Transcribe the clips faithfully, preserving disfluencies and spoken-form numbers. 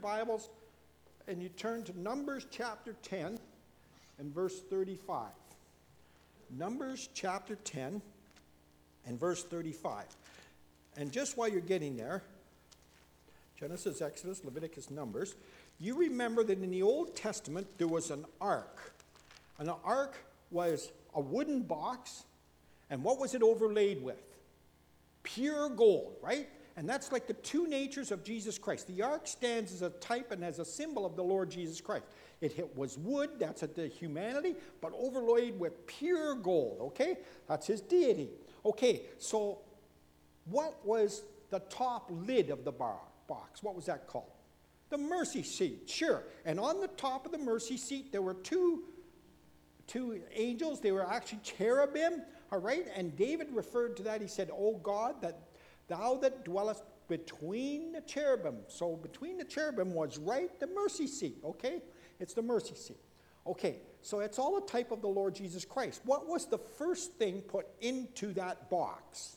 Bibles, and you turn to Numbers chapter ten and verse thirty-five. Numbers chapter ten and verse thirty-five. And just while you're getting there, Genesis, Exodus, Leviticus, Numbers, you remember that in the Old Testament there was an ark. And the ark was a wooden box, and what was it overlaid with? Pure gold, right? And that's like the two natures of Jesus Christ. The ark stands as a type and as a symbol of the Lord Jesus Christ. It, it was wood, that's the humanity, but overlaid with pure gold, okay? That's his deity. Okay, so what was the top lid of the bar, box? What was that called? The mercy seat, sure. And on the top of the mercy seat, there were two, two angels. They were actually cherubim, all right? And David referred to that. He said, "Oh God, that thou that dwellest between the cherubim." So between the cherubim was right the mercy seat, okay? It's the mercy seat. Okay, so it's all a type of the Lord Jesus Christ. What was the first thing put into that box?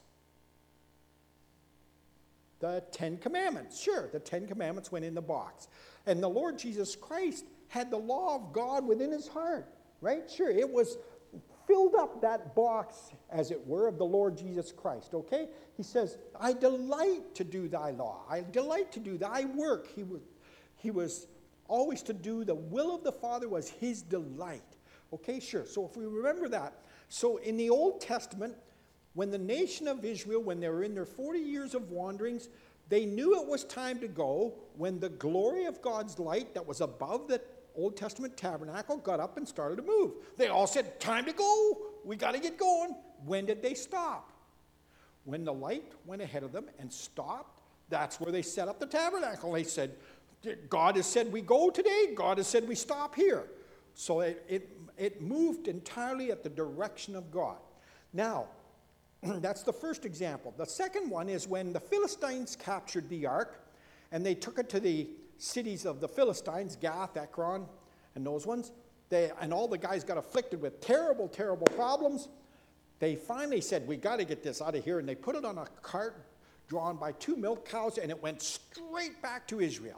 The Ten Commandments. Sure, the Ten Commandments went in the box. And the Lord Jesus Christ had the law of God within his heart, right? Sure, it was filled up that box, as it were, of the Lord Jesus Christ, okay? He says, "I delight to do thy law. I delight to do thy work." He was, he was always to do the will of the Father was his delight. Okay, sure. So if we remember that. So in the Old Testament, when the nation of Israel, when they were in their forty years of wanderings, they knew it was time to go when the glory of God's light that was above the Old Testament tabernacle got up and started to move. They all said, "Time to go. We got to get going." When did they stop? When the light went ahead of them and stopped, that's where they set up the tabernacle. They said, "God has said we go today. God has said we stop here." So it, it, it moved entirely at the direction of God. Now, that's the first example. The second one is when the Philistines captured the ark and they took it to the cities of the Philistines, Gath, Ekron, and those ones. They, and all the guys got afflicted with terrible, terrible problems. They finally said, "We got to get this out of here." And they put it on a cart drawn by two milk cows, and it went straight back to Israel.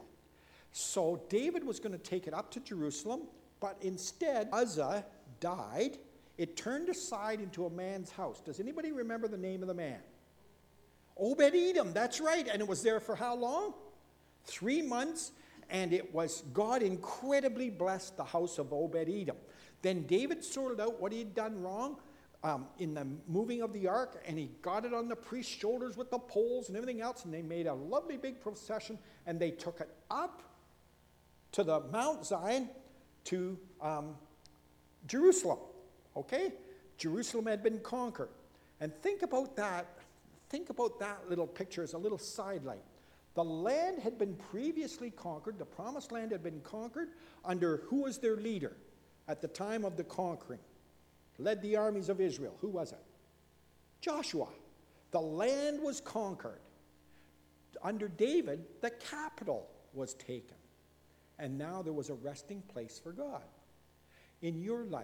So David was going to take it up to Jerusalem, but instead Uzzah died. It turned aside into a man's house. Does anybody remember the name of the man? Obed-Edom, that's right. And it was there for how long? Three months, and it was, God incredibly blessed the house of Obed-Edom. Then David sorted out what he had done wrong um, in the moving of the ark, and he got it on the priest's shoulders with the poles and everything else, and they made a lovely big procession, and they took it up to the Mount Zion to um, Jerusalem. Okay? Jerusalem had been conquered. And think about that, think about that little picture as a little sidelight. The land had been previously conquered, the promised land had been conquered under who was their leader at the time of the conquering? Led the armies of Israel. Who was it? Joshua. The land was conquered. Under David, the capital was taken. And now there was a resting place for God. In your life,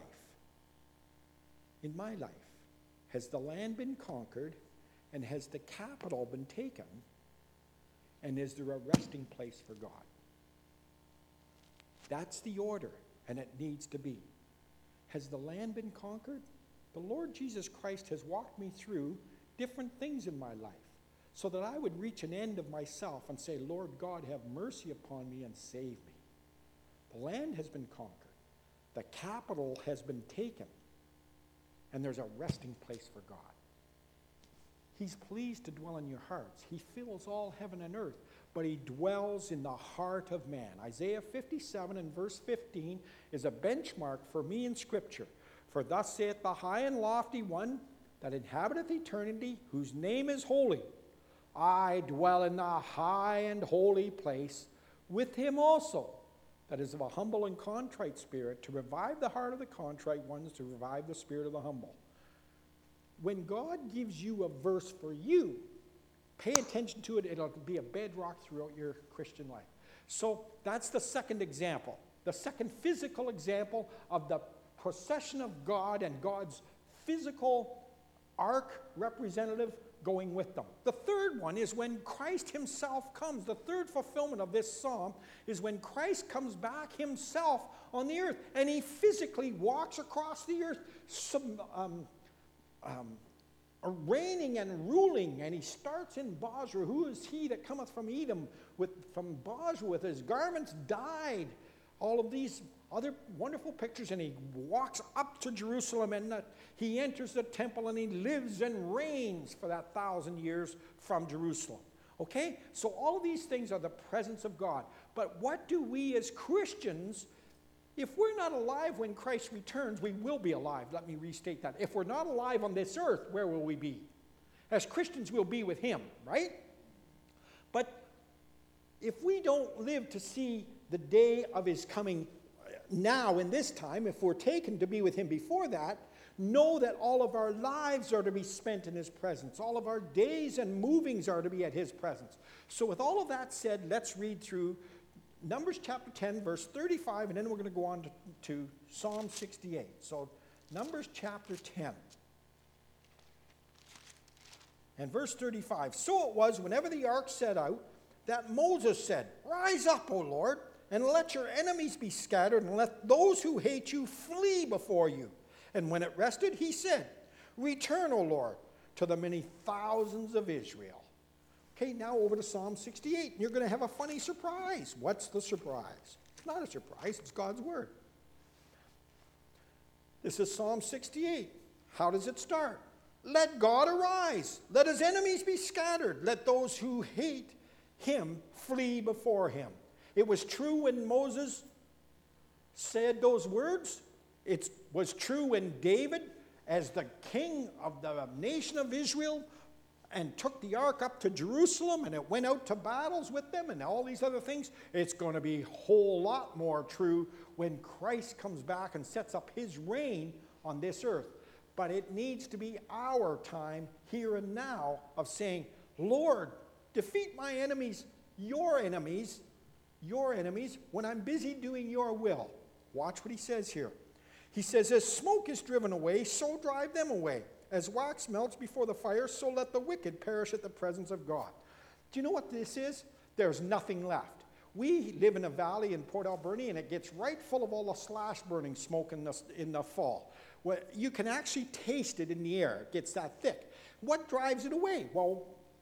in my life, has the land been conquered and has the capital been taken? And is there a resting place for God? That's the order, and it needs to be. Has the land been conquered? The Lord Jesus Christ has walked me through different things in my life so that I would reach an end of myself and say, "Lord God, have mercy upon me and save me." The land has been conquered. The capital has been taken. And there's a resting place for God. He's pleased to dwell in your hearts. He fills all heaven and earth, but he dwells in the heart of man. Isaiah fifty-seven and verse fifteen is a benchmark for me in Scripture. "For thus saith the high and lofty one that inhabiteth eternity, whose name is holy. I dwell in the high and holy place with him also, that is of a humble and contrite spirit, to revive the heart of the contrite ones, to revive the spirit of the humble." When God gives you a verse for you, pay attention to it. It'll be a bedrock throughout your Christian life. So that's the second example. The second physical example of the procession of God and God's physical ark representative going with them. The third one is when Christ himself comes. The third fulfillment of this psalm is when Christ comes back himself on the earth, and he physically walks across the earth, some, um, um, reigning and ruling, and he starts in Bozrah. Who is he that cometh from Edom, with, from Bozrah, with his garments dyed? All of these other wonderful pictures, and he walks up to Jerusalem, and the, he enters the temple, and he lives and reigns for that thousand years from Jerusalem. Okay? So all of these things are the presence of God. But what do we as Christians, if we're not alive when Christ returns, we will be alive. Let me restate that. If we're not alive on this earth, where will we be? As Christians, we'll be with him, right? But if we don't live to see the day of his coming now in this time, if we're taken to be with him before that, know that all of our lives are to be spent in his presence. All of our days and movings are to be at his presence. So with all of that said, let's read through Numbers chapter ten, verse thirty-five, and then we're going to go on to, to Psalm sixty-eight. So Numbers chapter ten. And verse thirty-five. So it was, whenever the ark set out, that Moses said, Rise up, O Lord, and let your enemies be scattered, and let those who hate you flee before you. And when it rested, he said, Return, O Lord, to the many thousands of Israel. Okay, now over to Psalm sixty-eight. You're going to have a funny surprise. What's the surprise? It's not a surprise. It's God's word. This is Psalm sixty-eight. How does it start? Let God arise. Let his enemies be scattered. Let those who hate him flee before him. It was true when Moses said those words. It was true when David, as the king of the nation of Israel, and took the ark up to Jerusalem, and it went out to battles with them, and all these other things. It's going to be a whole lot more true when Christ comes back and sets up his reign on this earth. But it needs to be our time, here and now, of saying, Lord, defeat my enemies, your enemies, your enemies, when I'm busy doing your will. Watch what he says here. He says, as smoke is driven away, so drive them away. As wax melts before the fire, so let the wicked perish at the presence of God. Do you know what this is? There's nothing left. We live in a valley in Port Alberni, and it gets right full of all the slash burning smoke in the, in the fall. Well, you can actually taste it in the air. It gets that thick. What drives it away? Well,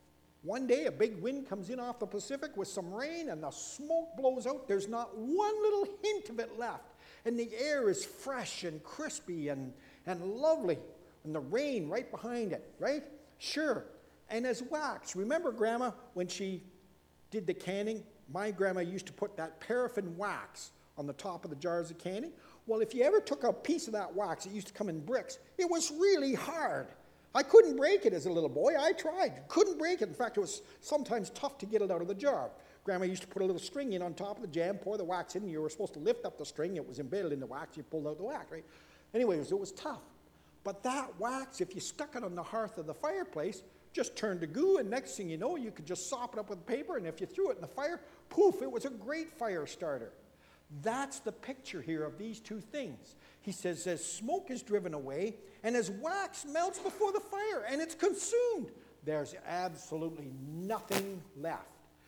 one day a big wind comes in off the Pacific with some rain, and the smoke blows out. There's not one little hint of it left. And the air is fresh and crispy and, and lovely. And the rain right behind it, right? Sure. And as wax, remember Grandma when she did the canning? My grandma used to put that paraffin wax on the top of the jars of canning. Well, if you ever took a piece of that wax, it used to come in bricks. It was really hard. I couldn't break it as a little boy. I tried. Couldn't break it. In fact, it was sometimes tough to get it out of the jar. Grandma used to put a little string in on top of the jam, pour the wax in, and you were supposed to lift up the string. It was embedded in the wax. You pulled out the wax, right? Anyways, it was tough. But that wax, if you stuck it on the hearth of the fireplace, just turned to goo, and next thing you know, you could just sop it up with paper, and if you threw it in the fire, poof, it was a great fire starter. That's the picture here of these two things. He says, as smoke is driven away, and as wax melts before the fire, and it's consumed, there's absolutely nothing left.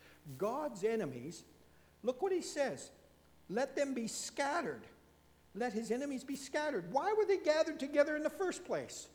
God's enemies, look what he says, let them be scattered. Let his enemies be scattered. Why were they gathered together in the first place?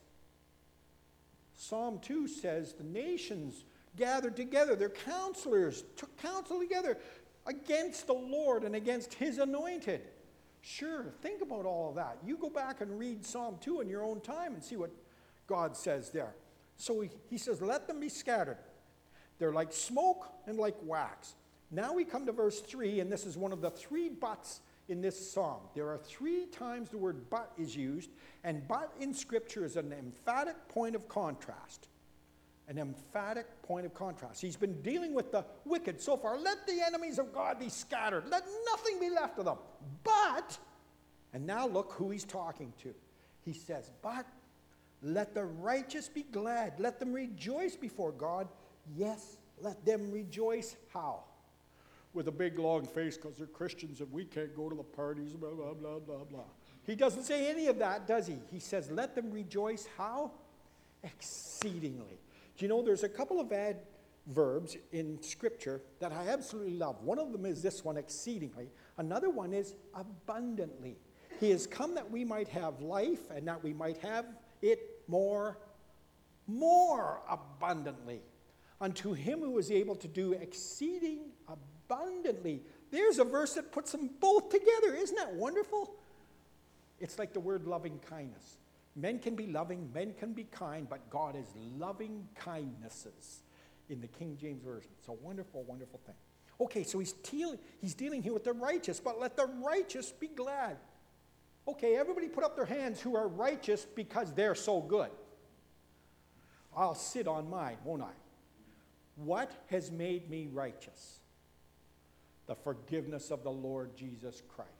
Psalm two says the nations gathered together. Their counselors took counsel together against the Lord and against his anointed. Sure, think about all of that. You go back and read Psalm two in your own time and see what God says there. So he, he says, let them be scattered. They're like smoke and like wax. Now we come to verse three, and this is one of the three buts in this psalm. There are three times the word but is used, and but in Scripture is an emphatic point of contrast. An emphatic point of contrast. He's been dealing with the wicked so far. Let the enemies of God be scattered. Let nothing be left of them. But, and now look who he's talking to. He says, but let the righteous be glad. Let them rejoice before God. Yes, let them rejoice. How? With a big long face because they're Christians and we can't go to the parties, blah, blah, blah, blah, blah. He doesn't say any of that, does he? He says, let them rejoice. How? Exceedingly. Do you know there's a couple of adverbs in Scripture that I absolutely love? One of them is this one, exceedingly. Another one is abundantly. He has come that we might have life and that we might have it more, more abundantly. Unto him who is able to do exceeding abundantly. There's a verse that puts them both together. Isn't that wonderful? It's like the word loving kindness. Men can be loving, men can be kind, but God is loving kindnesses in the King James Version. It's a wonderful, wonderful thing. Okay, so he's, dealing, he's dealing here with the righteous, but let the righteous be glad. Okay, everybody put up their hands who are righteous because they're so good. I'll sit on mine, won't I? What has made me righteous? The forgiveness of the Lord Jesus Christ.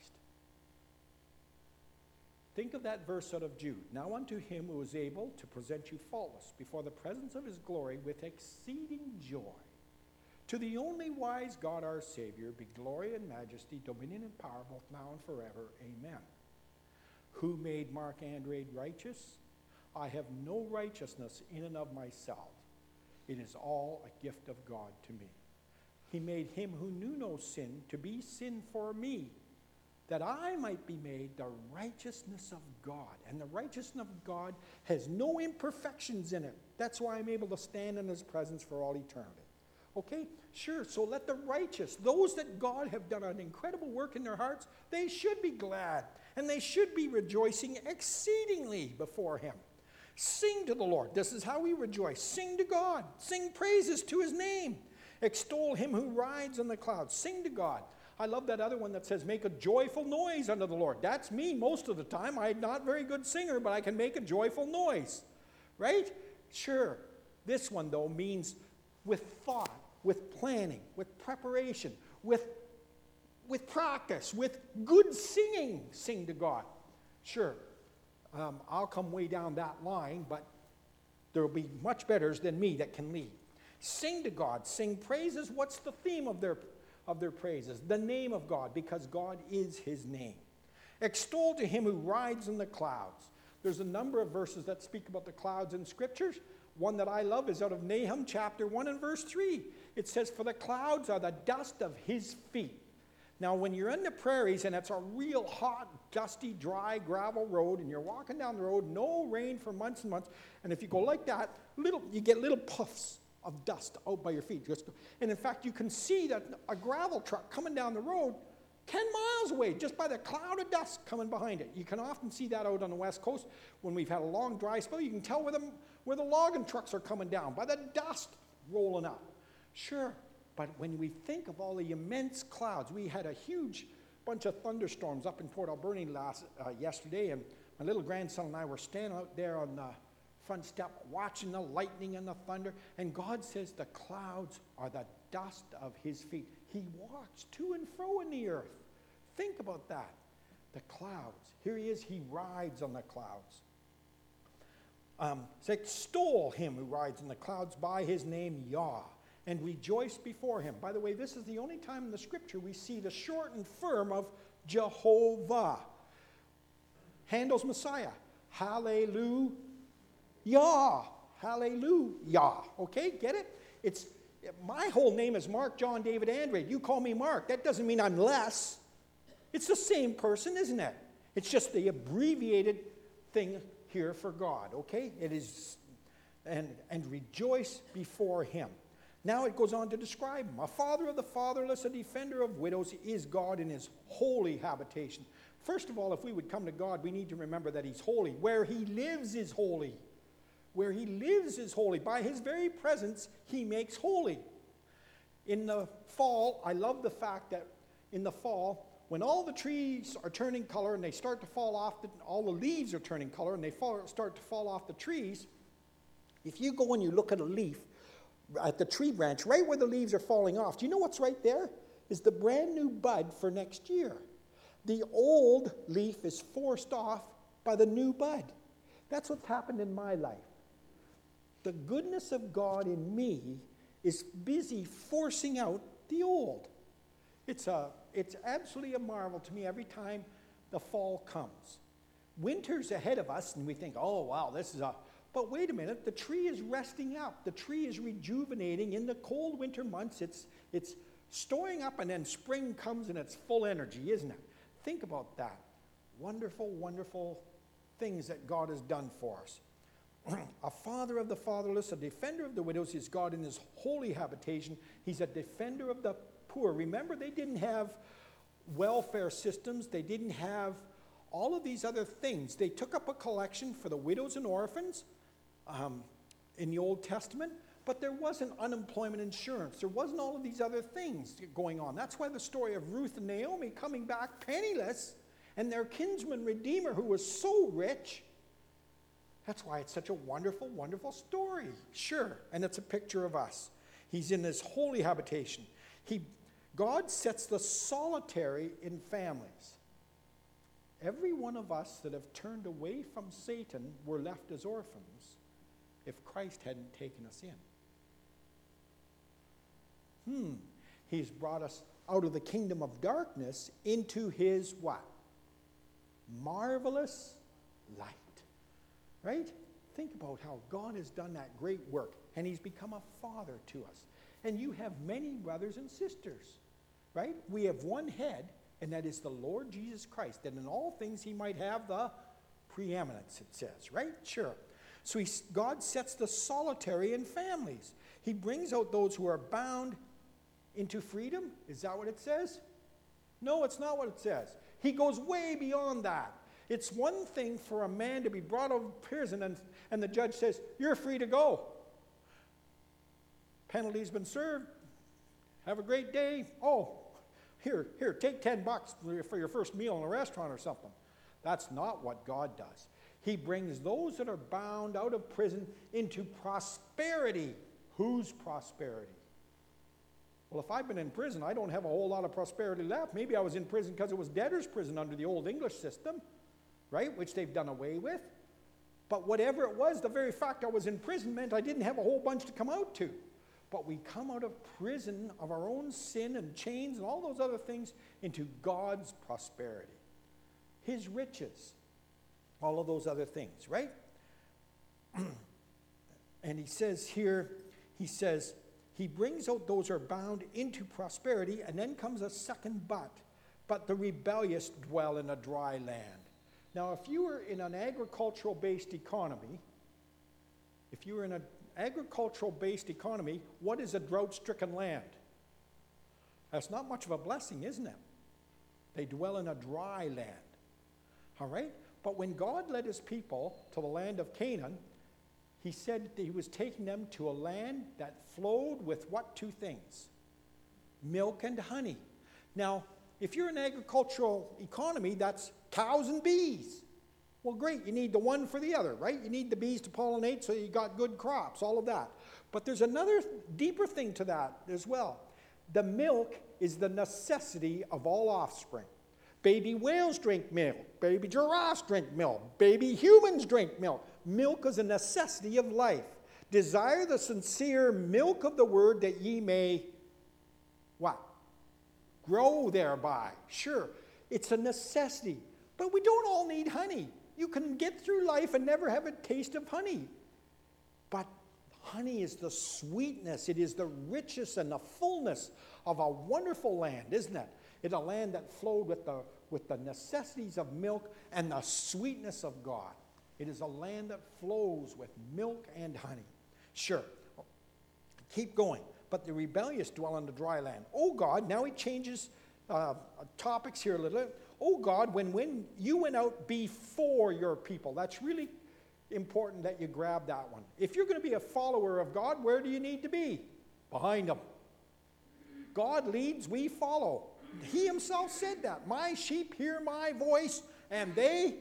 Think of that verse out of Jude. Now unto him who is able to present you faultless before the presence of his glory with exceeding joy. To the only wise God our Savior be glory and majesty, dominion and power, both now and forever. Amen. Who made Mark Andrade righteous? I have no righteousness in and of myself. It is all a gift of God to me. He made him who knew no sin to be sin for me, that I might be made the righteousness of God. And the righteousness of God has no imperfections in it. That's why I'm able to stand in his presence for all eternity. Okay? Sure, so let the righteous, those that God have done an incredible work in their hearts, they should be glad. And they should be rejoicing exceedingly before him. Sing to the Lord. This is how we rejoice. Sing to God. Sing praises to his name. Extol him who rides on the clouds. Sing to God. I love that other one that says, make a joyful noise unto the Lord. That's me most of the time. I'm not a very good singer, but I can make a joyful noise. Right? Sure. This one, though, means with thought, with planning, with preparation, with, with practice, with good singing. Sing to God. Sure. Um, I'll come way down that line, but there will be much betters than me that can lead. Sing to God. Sing praises. What's the theme of their of their praises? The name of God, because God is his name. Extol to him who rides in the clouds. There's a number of verses that speak about the clouds in scriptures. One that I love is out of Nahum chapter one and verse three. It says, for the clouds are the dust of his feet. Now, when you're in the prairies and it's a real hot, dusty, dry gravel road and you're walking down the road, no rain for months and months, and if you go like that, little, you get little puffs of dust out by your feet. And in fact, you can see that a gravel truck coming down the road ten miles away just by the cloud of dust coming behind it. You can often see that out on the west coast when we've had a long dry spell. You can tell where the, where the logging trucks are coming down by the dust rolling up. Sure, but when we think of all the immense clouds, we had a huge bunch of thunderstorms up in Port Alberni last uh, yesterday, and my little grandson and I were standing out there on the front step watching the lightning and the thunder, and God says the clouds are the dust of his feet. He walks to and fro in the earth. Think about that. The clouds. Here he is. He rides on the clouds. Um, so extol him who rides on the clouds by his name, Yah, and rejoice before him. By the way, this is the only time in the scripture we see the short and firm of Jehovah. Handel's Messiah. Hallelujah. Yah, hallelujah. Okay, get it? It's my whole name is Mark John David Andrade. You call me Mark. That doesn't mean I'm less. It's the same person, isn't it? It's just the abbreviated thing here for God. Okay, it is, and and rejoice before him. Now it goes on to describe him. A father of the fatherless, a defender of widows, is God in his holy habitation. First of all, if we would come to God, we need to remember that he's holy. Where he lives is holy. Where he lives is holy. By his very presence, he makes holy. In the fall, I love the fact that in the fall, when all the trees are turning color and they start to fall off, the, all the leaves are turning color and they fall, start to fall off the trees, if you go and you look at a leaf, at the tree branch, right where the leaves are falling off, do you know what's right there? Is the brand new bud for next year. The old leaf is forced off by the new bud. That's what's happened in my life. The goodness of God in me is busy forcing out the old. It's, a, it's absolutely a marvel to me every time the fall comes. Winter's ahead of us, and we think, oh, wow, this is a But wait a minute, the tree is resting up. The tree is rejuvenating. In the cold winter months, it's, it's storing up, and then spring comes in its full energy, isn't it? Think about that. Wonderful, wonderful things that God has done for us. A father of the fatherless, a defender of the widows is God in his holy habitation. He's a defender of the poor. Remember, they didn't have welfare systems. They didn't have all of these other things. They took up a collection for the widows and orphans um, in the Old Testament, but there wasn't unemployment insurance. There wasn't all of these other things going on. That's why the story of Ruth and Naomi coming back penniless and their kinsman redeemer who was so rich, that's why it's such a wonderful, wonderful story. Sure, and it's a picture of us. He's in his holy habitation. He, God sets the solitary in families. Every one of us that have turned away from Satan were left as orphans if Christ hadn't taken us in. Hmm. He's brought us out of the kingdom of darkness into his what? Marvelous light. Right? Think about how God has done that great work, and he's become a father to us. And you have many brothers and sisters, right? We have one head, and that is the Lord Jesus Christ, that in all things he might have the preeminence, it says, right? Sure. So he, God sets the solitary in families. He brings out those who are bound into freedom. Is that what it says? No, it's not what it says. He goes way beyond that. It's one thing for a man to be brought out of prison and, and the judge says, you're free to go. Penalty's been served. Have a great day. Oh, here, here, take ten bucks for your, for your first meal in a restaurant or something. That's not what God does. He brings those that are bound out of prison into prosperity. Whose prosperity? Well, if I've been in prison, I don't have a whole lot of prosperity left. Maybe I was in prison because it was debtor's prison under the old English system, right, which they've done away with. But whatever it was, the very fact I was in prison meant I didn't have a whole bunch to come out to. But we come out of prison of our own sin and chains and all those other things into God's prosperity, his riches, all of those other things, right? And he says here, he says, he brings out those who are bound into prosperity, and then comes a second but. But the rebellious dwell in a dry land. Now, if you were in an agricultural-based economy, if you were in an agricultural-based economy, what is a drought-stricken land? That's not much of a blessing, isn't it? They dwell in a dry land. All right? But when God led his people to the land of Canaan, he said that he was taking them to a land that flowed with what two things? Milk and honey. Now, if you're an agricultural economy, that's cows and bees. Well, great, you need the one for the other, right? You need the bees to pollinate so you got good crops, all of that. But there's another deeper thing to that as well. The milk is the necessity of all offspring. Baby whales drink milk. Baby giraffes drink milk. Baby humans drink milk. Milk is a necessity of life. Desire the sincere milk of the word that ye may, what? Grow thereby. Sure, it's a necessity. But we don't all need honey. You can get through life and never have a taste of honey. But honey is the sweetness. It is the richness and the fullness of a wonderful land, isn't it? It's a land that flowed with the, with the necessities of milk and the sweetness of God. It is a land that flows with milk and honey. Sure. Keep going. But the rebellious dwell on the dry land. Oh God, now he changes uh, topics here a little bit. Oh God, when, when you went out before your people, that's really important that you grab that one. If you're going to be a follower of God, where do you need to be? Behind him. God leads, we follow. He himself said that. My sheep hear my voice, and they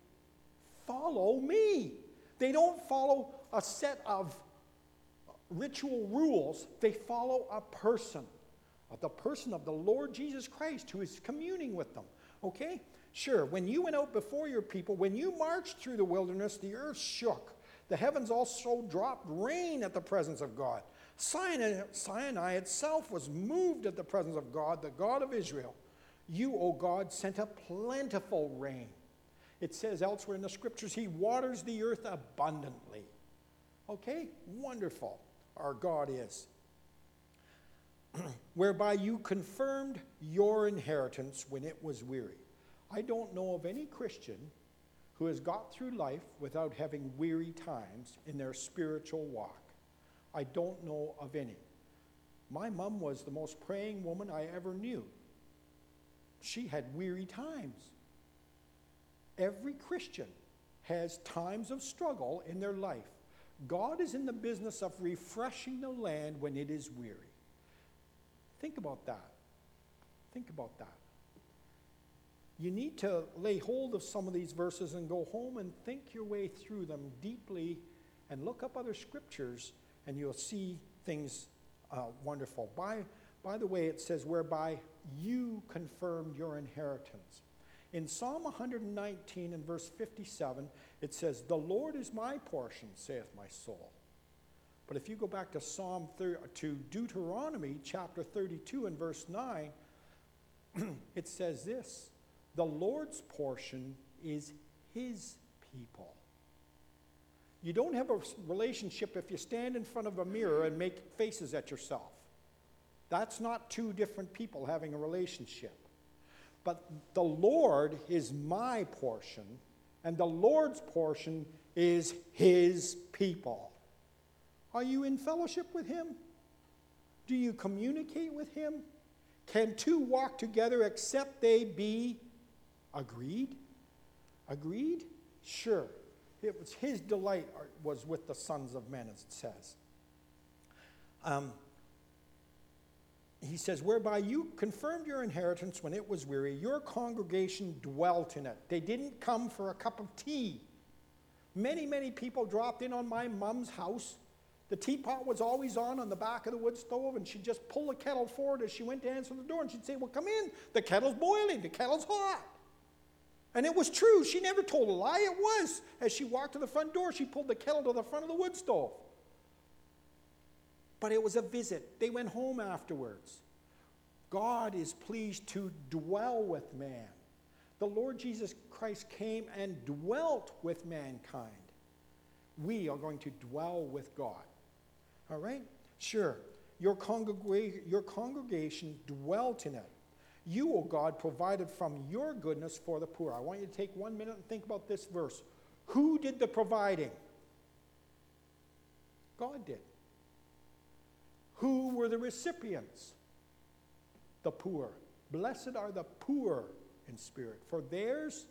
follow me. They don't follow a set of ritual rules. They follow a person, the person of the Lord Jesus Christ, who is communing with them. Okay? Sure, when you went out before your people, when you marched through the wilderness, the earth shook. The heavens also dropped rain at the presence of God. Sinai, Sinai itself was moved at the presence of God, the God of Israel. You, O God, sent a plentiful rain. It says elsewhere in the scriptures, he waters the earth abundantly. Okay? Wonderful. Our God is. Whereby you confirmed your inheritance when it was weary. I don't know of any Christian who has got through life without having weary times in their spiritual walk. I don't know of any. My mom was the most praying woman I ever knew. She had weary times. Every Christian has times of struggle in their life. God is in the business of refreshing the land when it is weary. Think about that. Think about that. You need to lay hold of some of these verses and go home and think your way through them deeply and look up other scriptures, and you'll see things uh, wonderful. By, by the way, it says, whereby you confirmed your inheritance. In Psalm one nineteen and verse fifty-seven, it says, the Lord is my portion, saith my soul. But if you go back to Psalm thirty, to Deuteronomy chapter thirty-two and verse nine, it says this, the Lord's portion is his people. You don't have a relationship if you stand in front of a mirror and make faces at yourself. That's not two different people having a relationship. But the Lord is my portion, and the Lord's portion is his people. Are you in fellowship with him? Do you communicate with him? Can two walk together except they be agreed? Agreed? Sure. It was his delight was with the sons of men, as it says. Um, he says, whereby you confirmed your inheritance when it was weary, your congregation dwelt in it. They didn't come for a cup of tea. Many, many people dropped in on my mom's house. The teapot was always on on the back of the wood stove, and she'd just pull the kettle forward as she went to answer the door, and she'd say, well, come in. The kettle's boiling. The kettle's hot. And it was true. She never told a lie. It was. As she walked to the front door, she pulled the kettle to the front of the wood stove. But it was a visit. They went home afterwards. God is pleased to dwell with man. The Lord Jesus Christ came and dwelt with mankind. We are going to dwell with God. All right? Sure. Your, congrega- your congregation dwelt in it. You, O God, provided from your goodness for the poor. I want you to take one minute and think about this verse. Who did the providing? God did. Who were the recipients? The poor. Blessed are the poor in spirit, for theirs,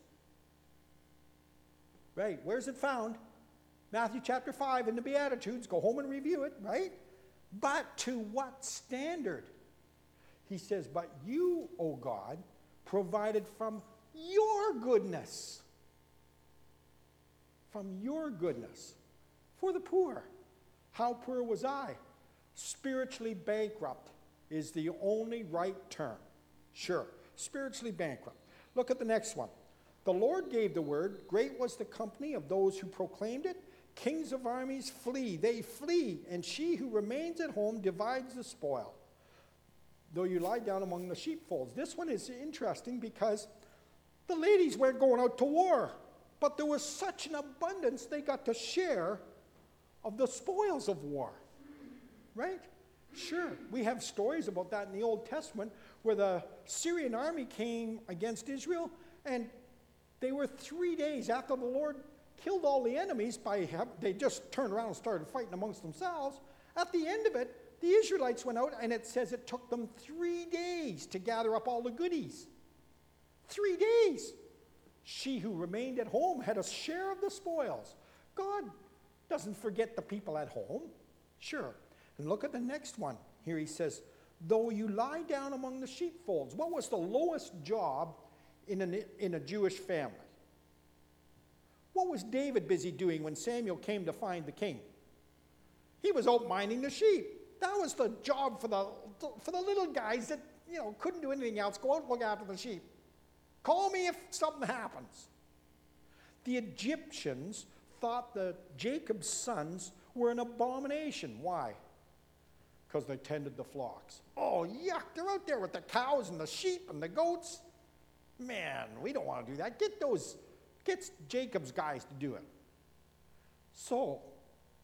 right, where's it found? Matthew chapter five in the Beatitudes. Go home and review it, right? But to what standard? He says, but you, O God, provided from your goodness. From your goodness. For the poor. How poor was I? Spiritually bankrupt is the only right term. Sure, spiritually bankrupt. Look at the next one. The Lord gave the word. Great was the company of those who proclaimed it. Kings of armies flee. They flee. And she who remains at home divides the spoil. Though you lie down among the sheepfolds. This one is interesting because the ladies weren't going out to war. But there was such an abundance they got to share of the spoils of war. Right? Sure. We have stories about that in the Old Testament where the Syrian army came against Israel, and they were three days after the Lord killed all the enemies by, they just turned around and started fighting amongst themselves. At the end of it, the Israelites went out, and it says it took them three days to gather up all the goodies. Three days. She who remained at home had a share of the spoils. God doesn't forget the people at home. Sure. And look at the next one. Here he says, though you lie down among the sheepfolds. What was the lowest job in, an, in a Jewish family? What was David busy doing when Samuel came to find the king? He was out minding the sheep. That was the job for the, for the little guys that, you know, couldn't do anything else. Go out and look after the sheep. Call me if something happens. The Egyptians thought that Jacob's sons were an abomination. Why? Because they tended the flocks. Oh, yuck, they're out there with the cows and the sheep and the goats. Man, we don't want to do that. Get those, get Jacob's guys to do it. So,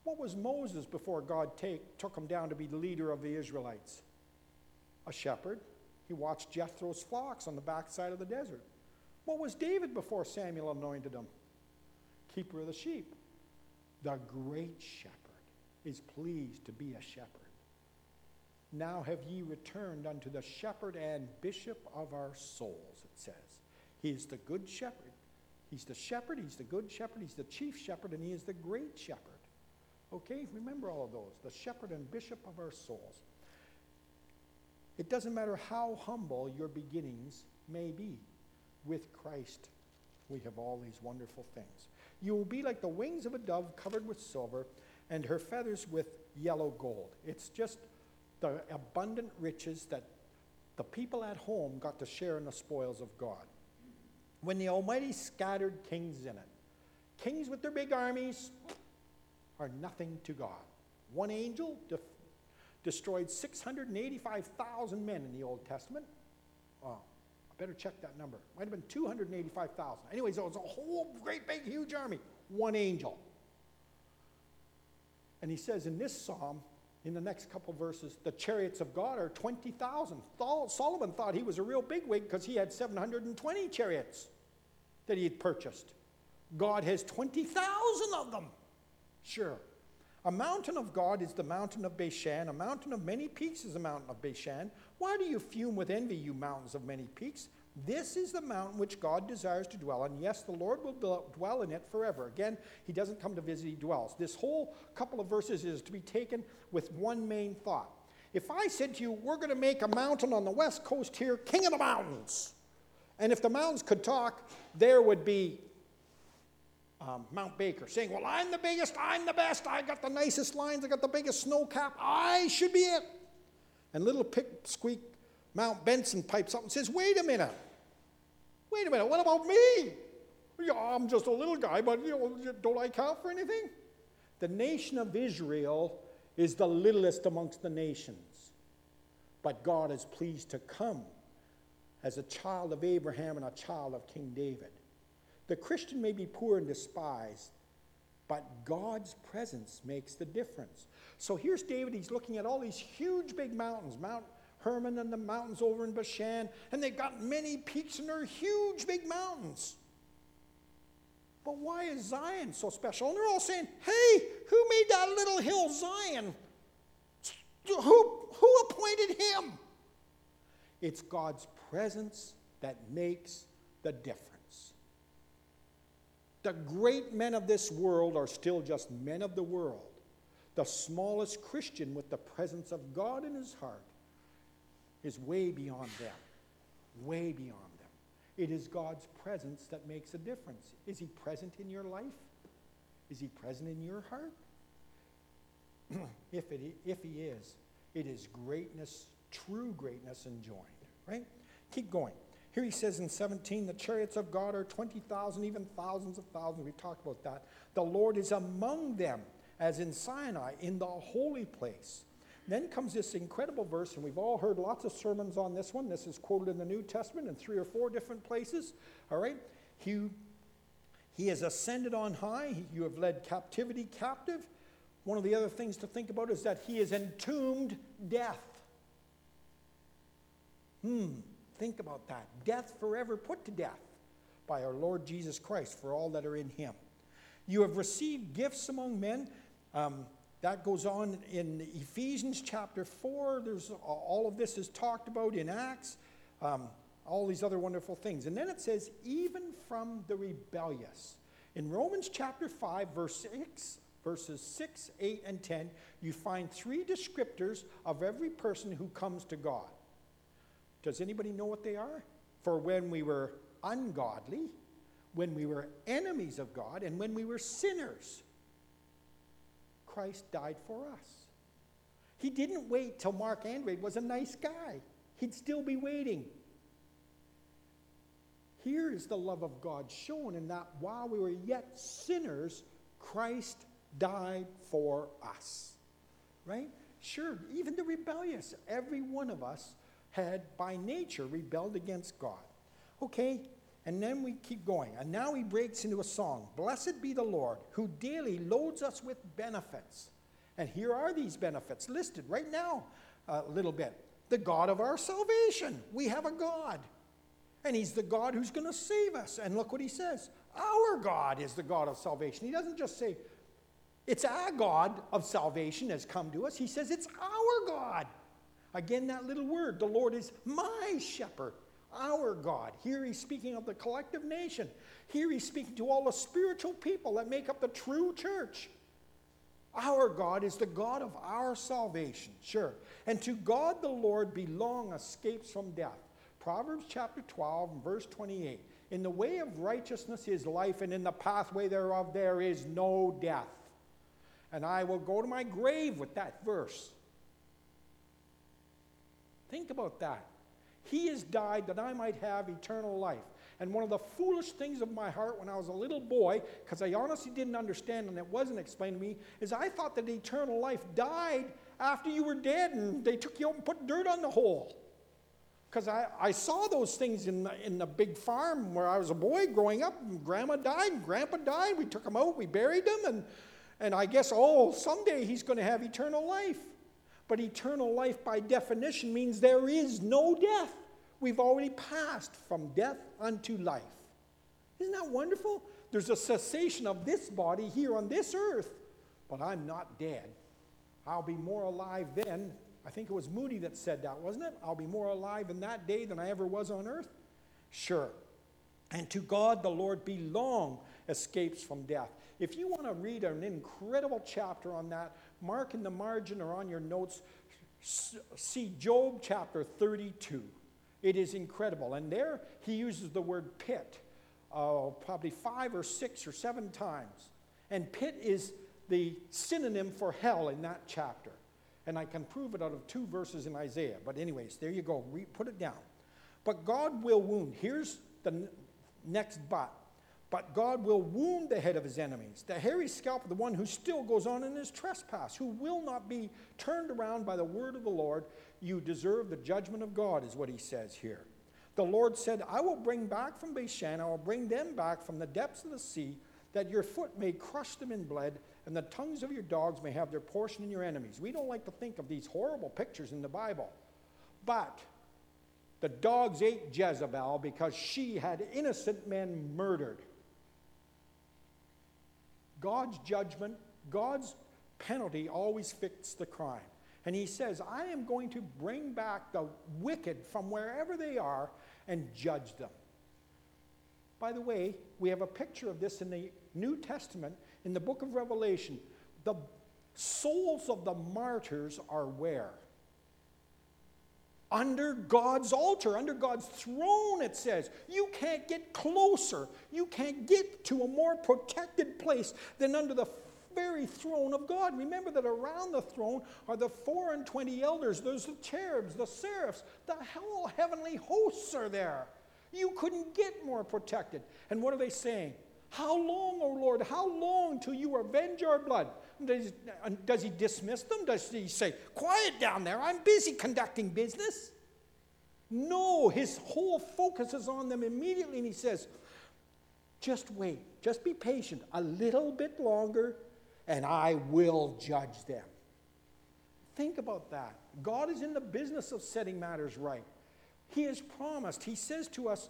What was Moses before God take, took him down to be the leader of the Israelites? A shepherd. He watched Jethro's flocks on the backside of the desert. What was David before Samuel anointed him? Keeper of the sheep. The great shepherd is pleased to be a shepherd. Now have ye returned unto the shepherd and bishop of our souls, it says. He is the good shepherd. He's the shepherd, he's the good shepherd, he's the chief shepherd, and he is the great shepherd. Okay, remember all of those. The shepherd and bishop of our souls. It doesn't matter how humble your beginnings may be. With Christ, we have all these wonderful things. You will be like the wings of a dove covered with silver, and her feathers with yellow gold. It's just the abundant riches that the people at home got to share in the spoils of God. When the Almighty scattered kings in it, kings with their big armies are nothing to God. One angel de- destroyed six hundred eighty-five thousand men in the Old Testament. Wow, I better check that number. Might have been two hundred eighty-five thousand. Anyways, it was a whole great big huge army. One angel. And he says in this psalm, in the next couple verses, the chariots of God are twenty thousand. Solomon thought he was a real bigwig because he had seven hundred twenty chariots that he had purchased. God has twenty thousand of them. Sure. A mountain of God is the mountain of Bashan. A mountain of many peaks is the mountain of Bashan. Why do you fume with envy, you mountains of many peaks? This is the mountain which God desires to dwell on. Yes, the Lord will dwell in it forever. Again, he doesn't come to visit, he dwells. This whole couple of verses is to be taken with one main thought. If I said to you, we're going to make a mountain on the west coast here, king of the mountains. And if the mountains could talk, there would be um, Mount Baker saying, well, I'm the biggest, I'm the best, I got the nicest lines, I got the biggest snow cap, I should be it. And little pipsqueak Mount Benson pipes up and says, wait a minute. Wait a minute, what about me? Yeah, I'm just a little guy, but you know, don't I count for anything? The nation of Israel is the littlest amongst the nations. But God is pleased to come as a child of Abraham and a child of King David. The Christian may be poor and despised, but God's presence makes the difference. So here's David, he's looking at all these huge big mountains, Mount Hermon and the mountains over in Bashan, and they've got many peaks and they're huge big mountains. But why is Zion so special? And they're all saying, hey, who made that little hill Zion? Who, who appointed him? It's God's presence that makes the difference. The great men of this world are still just men of the world. The smallest Christian with the presence of God in his heart is way beyond them, way beyond them. It is God's presence that makes a difference. Is he present in your life? Is he present in your heart? if, it, if he is, it is greatness, true greatness enjoined, right? Keep going. Here he says in seventeen, the chariots of God are twenty thousand, even thousands of thousands. We talked about that. The Lord is among them, as in Sinai, in the holy place. Then comes this incredible verse, and we've all heard lots of sermons on this one. This is quoted in the New Testament in three or four different places. All right? He, he has ascended on high. He, you have led captivity captive. One of the other things to think about is that he has entombed death. Hmm, think about that. Death forever put to death by our Lord Jesus Christ for all that are in him. You have received gifts among men. Um, That goes on in Ephesians chapter four. There's all of this is talked about in Acts, um, all these other wonderful things. And then it says, even from the rebellious. In Romans chapter five, verse six, verses six, eight, and ten, you find three descriptors of every person who comes to God. Does anybody know what they are? For when we were ungodly, when we were enemies of God, and when we were sinners, Christ died for us. He didn't wait till Mark Andrade was a nice guy. He'd still be waiting. Here is the love of God shown in that while we were yet sinners, Christ died for us. Right? Sure, even the rebellious, every one of us had by nature rebelled against God. Okay, And then we keep going. And now he breaks into a song. Blessed be the Lord, who daily loads us with benefits. And here are these benefits listed right now a little bit. The God of our salvation. We have a God. And he's the God who's going to save us. And look what he says. Our God is the God of salvation. He doesn't just say, it's our God of salvation has come to us. He says, it's our God. Again, that little word, the Lord is my shepherd, our God. Here he's speaking of the collective nation. Here he's speaking to all the spiritual people that make up the true church. Our God is the God of our salvation, sure. And to God the Lord belong escapes from death. Proverbs chapter twelve and verse twenty-eight. In the way of righteousness is life, and in the pathway thereof there is no death. And I will go to my grave with that verse. Think about that. He has died that I might have eternal life. And one of the foolish things of my heart when I was a little boy, because I honestly didn't understand and it wasn't explained to me, is I thought that eternal life died after you were dead and they took you out and put dirt on the hole. Because I, I saw those things in the, in the big farm where I was a boy growing up, and Grandma died and Grandpa died. We took them out, we buried them, and, and I guess, oh, someday he's going to have eternal life. But eternal life by definition means there is no death. We've already passed from death unto life. Isn't that wonderful? There's a cessation of this body here on this earth, but I'm not dead. I'll be more alive then. I think it was Moody that said that, wasn't it? I'll be more alive in that day than I ever was on earth. Sure. And to God the Lord belong escapes from death. If you want to read an incredible chapter on that, mark in the margin or on your notes, see Job chapter thirty-two. It is incredible. And there he uses the word pit, uh, probably five or six or seven times. And pit is the synonym for hell in that chapter. And I can prove it out of two verses in Isaiah. But anyways, there you go. Re- put it down. But God will wound. Here's the n- next but. But God will wound the head of his enemies, the hairy scalp of the one who still goes on in his trespass, who will not be turned around by the word of the Lord. You deserve the judgment of God, is what he says here. The Lord said, I will bring back from Bashan, I will bring them back from the depths of the sea, that your foot may crush them in blood, and the tongues of your dogs may have their portion in your enemies. We don't like to think of these horrible pictures in the Bible. But the dogs ate Jezebel because she had innocent men murdered. God's judgment, God's penalty always fits the crime. And he says, I am going to bring back the wicked from wherever they are and judge them. By the way, we have a picture of this in the New Testament, in the book of Revelation. The souls of the martyrs are where? Under God's altar, under God's throne, it says. You can't get closer. You can't get to a more protected place than under the very throne of God. Remember that around the throne are the four and twenty elders. There's the cherubs, the seraphs, the whole heavenly hosts are there. You couldn't get more protected. And what are they saying? How long, O Lord, how long till you avenge our blood? Does, does he dismiss them? Does he say, quiet down there, I'm busy conducting business? No, his whole focus is on them immediately, and he says, just wait, just be patient a little bit longer, and I will judge them. Think about that. God is in the business of setting matters right. He has promised, he says to us,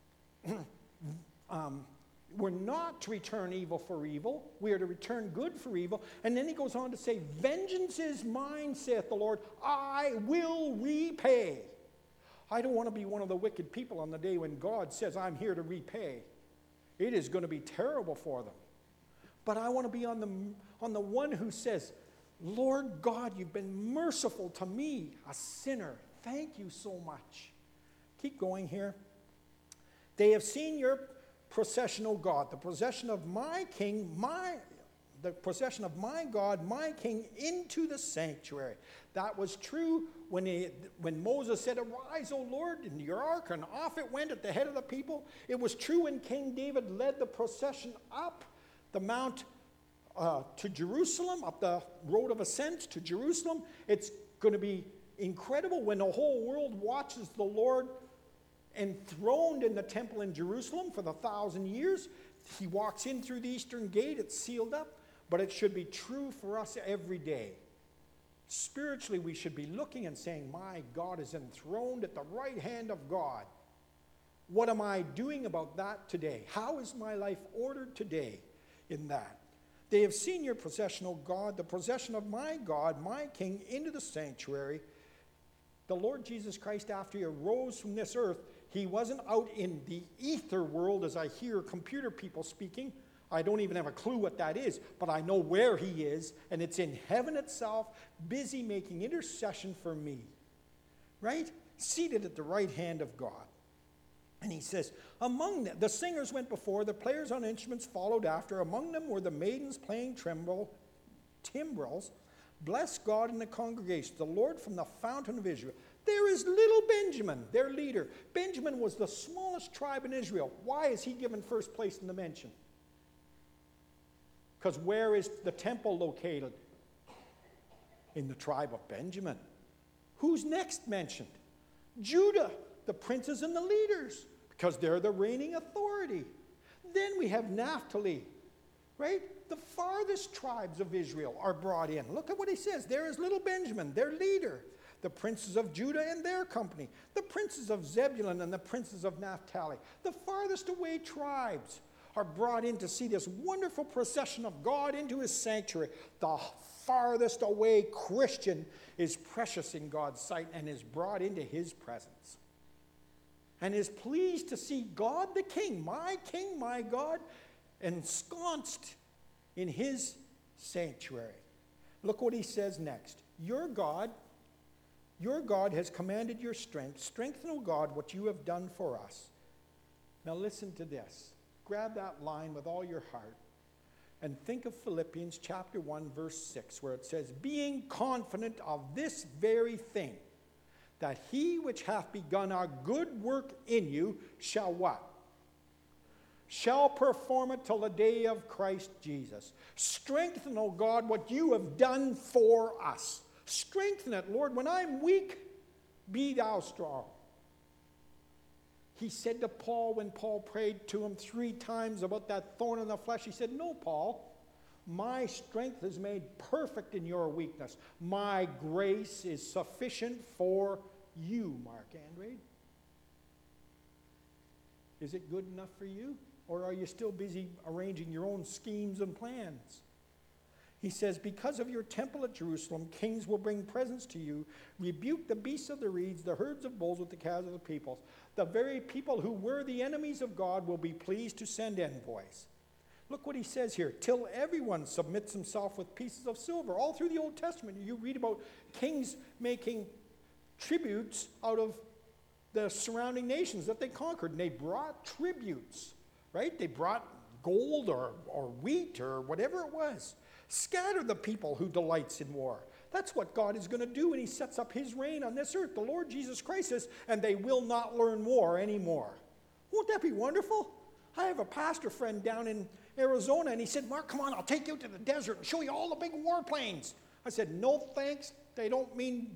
um, we're not to return evil for evil. We are to return good for evil. And then he goes on to say, vengeance is mine, saith the Lord. I will repay. I don't want to be one of the wicked people on the day when God says, I'm here to repay. It is going to be terrible for them. But I want to be on the, on the one who says, Lord God, you've been merciful to me, a sinner. Thank you so much. Keep going here. They have seen your procession, O God, the procession of my king, my the procession of my God, my king, into the sanctuary. That was true when he, when Moses said, arise, O Lord, in your ark, and off it went at the head of the people. It was true when King David led the procession up the mount uh, to Jerusalem, up the road of ascent to Jerusalem. It's going to be incredible when the whole world watches the Lord enthroned in the temple in Jerusalem for the thousand years. He walks in through the eastern gate, it's sealed up, but it should be true for us every day. Spiritually, we should be looking and saying, my God is enthroned at the right hand of God. What am I doing about that today? How is my life ordered today in that? They have seen your procession, O God, the procession of my God, my King, into the sanctuary. The Lord Jesus Christ, after he arose from this earth, he wasn't out in the ether world, as I hear computer people speaking. I don't even have a clue what that is, but I know where he is, and it's in heaven itself, busy making intercession for me. Right? Seated at the right hand of God. And he says, among them, the singers went before, the players on instruments followed after. Among them were the maidens playing timbrel, timbrels. Bless God in the congregation, the Lord from the fountain of Israel. There is little Benjamin, their leader. Benjamin was the smallest tribe in Israel. Why is he given first place in the mention? Because where is the temple located? In the tribe of Benjamin. Who's next mentioned? Judah, the princes and the leaders, because they're the reigning authority. Then we have Naphtali, right? The farthest tribes of Israel are brought in. Look at what he says. There is little Benjamin, their leader. The princes of Judah and their company. The princes of Zebulun and the princes of Naphtali. The farthest away tribes are brought in to see this wonderful procession of God into his sanctuary. The farthest away Christian is precious in God's sight and is brought into his presence. And is pleased to see God the King, my King, my God, ensconced in his sanctuary. Look what he says next. Your God, your God has commanded your strength. Strengthen, O God, what you have done for us. Now listen to this. Grab that line with all your heart and think of Philippians chapter one, verse six, where it says, being confident of this very thing, that he which hath begun a good work in you shall what? Shall perform it till the day of Christ Jesus. Strengthen, O God, what you have done for us. Strengthen it, Lord. When I'm weak, be thou strong. He said to Paul, when Paul prayed to him three times about that thorn in the flesh, he said, no, Paul, my strength is made perfect in your weakness. My grace is sufficient for you, Mark Andrade. Is it good enough for you? Or are you still busy arranging your own schemes and plans? He says, because of your temple at Jerusalem, kings will bring presents to you. Rebuke the beasts of the reeds, the herds of bulls with the calves of the peoples. The very people who were the enemies of God will be pleased to send envoys. Look what he says here. Till everyone submits himself with pieces of silver. All through the Old Testament, you read about kings making tributes out of the surrounding nations that they conquered. And they brought tributes, right? They brought gold or, or wheat or whatever it was. Scatter the people who delights in war. That's what God is going to do when he sets up his reign on this earth. The Lord Jesus Christ says, and they will not learn war anymore. Won't that be wonderful? I have a pastor friend down in Arizona, and he said, Mark, come on, I'll take you to the desert and show you all the big warplanes. I said, no thanks. They don't mean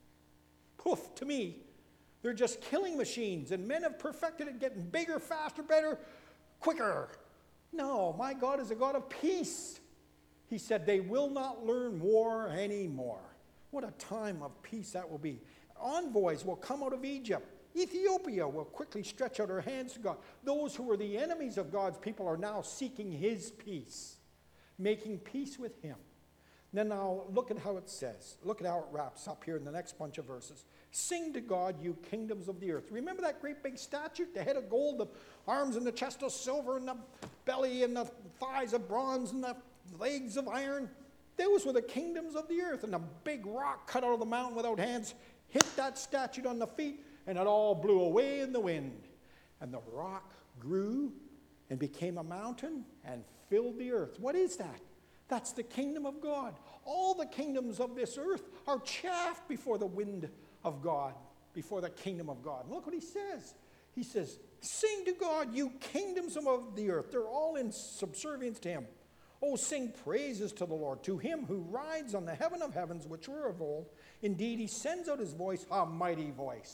poof to me. They're just killing machines, and men have perfected it, getting bigger, faster, better, quicker. No, my God is a God of peace. He said, they will not learn war anymore. What a time of peace that will be. Envoys will come out of Egypt. Ethiopia will quickly stretch out her hands to God. Those who were the enemies of God's people are now seeking his peace, making peace with him. Then now look at how it says. Look at how it wraps up here in the next bunch of verses. Sing to God, you kingdoms of the earth. Remember that great big statue? The head of gold, the arms and the chest of silver, and the belly and the thighs of bronze, and the legs of iron. Those were the kingdoms of the earth. And a big rock cut out of the mountain without hands hit that statue on the feet, and it all blew away in the wind. And the rock grew and became a mountain and filled the earth. What is that? That's the kingdom of God. All the kingdoms of this earth are chaff before the wind of God, before the kingdom of God. And look what he says. He says, sing to God, you kingdoms of the earth. They're all in subservience to him. Oh, sing praises to the Lord, to him who rides on the heaven of heavens, which were of old. Indeed, he sends out his voice, a mighty voice.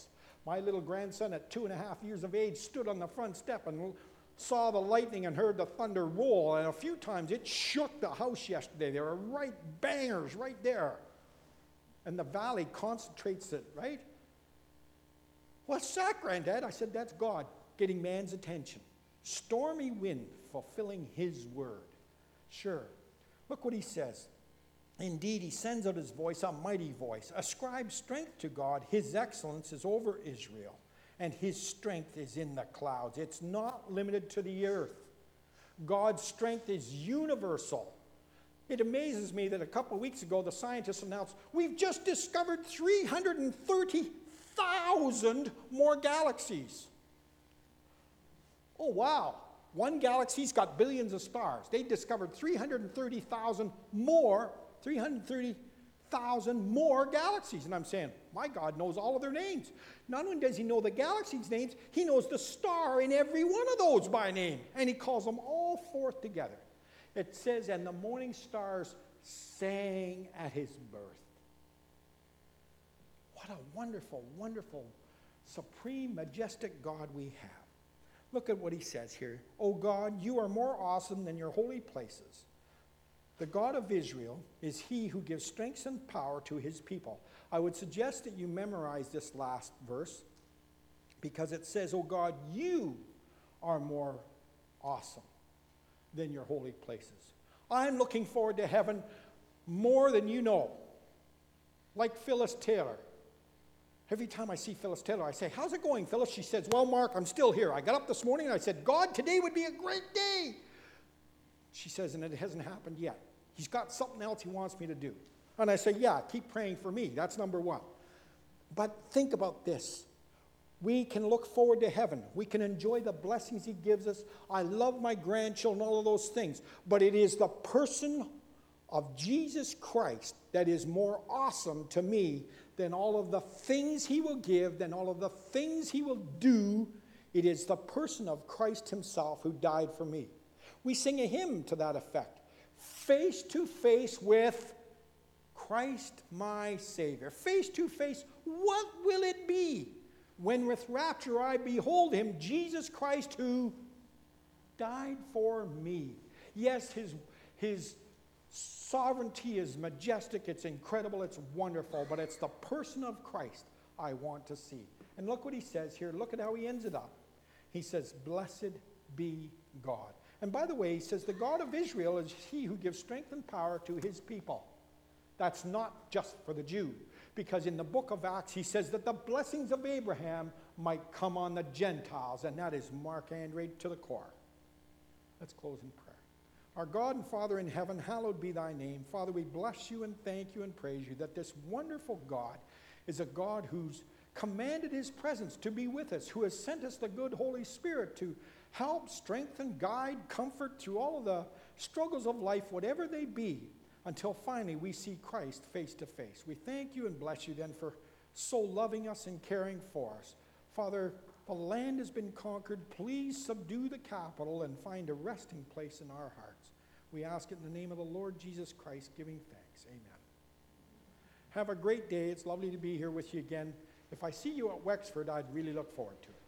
My little grandson at two and a half years of age stood on the front step and saw the lightning and heard the thunder roll. And a few times it shook the house yesterday. There were right bangers right there. And the valley concentrates it, right? What's that, Granddad? I said, that's God getting man's attention. Stormy wind fulfilling his word. Sure. Look what he says. Indeed, he sends out his voice, a mighty voice. Ascribe strength to God. His excellence is over Israel, and his strength is in the clouds. It's not limited to the earth. God's strength is universal. It amazes me that a couple of weeks ago, the scientists announced, we've just discovered three hundred thirty thousand more galaxies. Oh, wow. One galaxy's got billions of stars. They discovered three hundred thirty thousand more, three hundred thirty thousand more galaxies. And I'm saying, my God knows all of their names. Not only does he know the galaxies' names, he knows the star in every one of those by name. And he calls them all forth together. It says, and the morning stars sang at his birth. What a wonderful, wonderful, supreme, majestic God we have. Look at what he says here. O God, you are more awesome than your holy places. The God of Israel is he who gives strength and power to his people. I would suggest that you memorize this last verse because it says, O God, you are more awesome than your holy places. I'm looking forward to heaven more than you know. Like Phyllis Taylor. Every time I see Phyllis Taylor, I say, how's it going, Phyllis? She says, well, Mark, I'm still here. I got up this morning and I said, God, today would be a great day. She says, and it hasn't happened yet. He's got something else he wants me to do. And I say, yeah, keep praying for me. That's number one. But think about this. We can look forward to heaven. We can enjoy the blessings he gives us. I love my grandchildren, all of those things. But it is the person of Jesus Christ that is more awesome to me than all of the things he will give, than all of the things he will do. It is the person of Christ himself who died for me. We sing a hymn to that effect. Face to face with Christ my Savior. Face to face, what will it be when with rapture I behold him, Jesus Christ who died for me? Yes, his, his sovereignty is majestic, it's incredible, it's wonderful, but it's the person of Christ I want to see. And look what he says here. Look at how he ends it up. He says, blessed be God. And by the way, he says, the God of Israel is he who gives strength and power to his people. That's not just for the Jew, because in the book of Acts, he says that the blessings of Abraham might come on the Gentiles, and that is Mark Andre to the core. Let's close in prayer. Our God and Father in heaven, hallowed be thy name. Father, we bless you and thank you and praise you that this wonderful God is a God who's commanded his presence to be with us, who has sent us the good Holy Spirit to help, strengthen, guide, comfort through all of the struggles of life, whatever they be, until finally we see Christ face to face. We thank you and bless you then for so loving us and caring for us. Father, the land has been conquered. Please subdue the capital and find a resting place in our hearts. We ask it in the name of the Lord Jesus Christ, giving thanks. Amen. Have a great day. It's lovely to be here with you again. If I see you at Wexford, I'd really look forward to it.